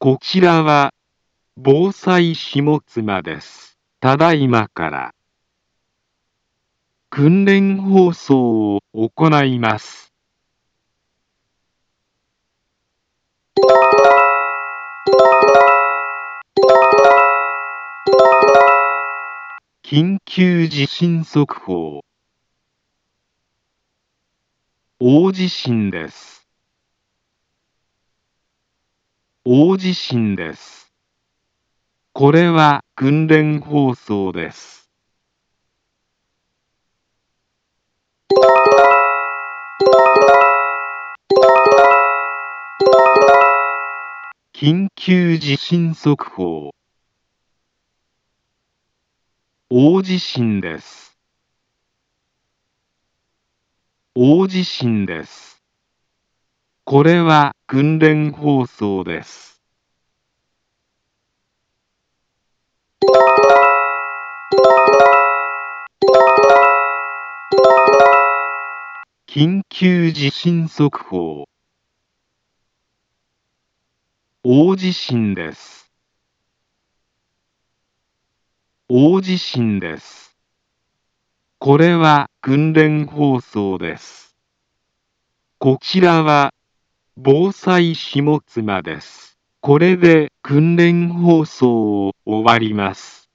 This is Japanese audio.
こちらは防災下妻です。ただいまから訓練放送を行います。緊急地震速報。大地震です。大地震です。これは訓練放送です。緊急地震速報。大地震です。大地震です。これは訓練放送です。緊急地震速報。大地震です。大地震です。これは訓練放送です。こちらは防災下妻です。これで訓練放送を終わります。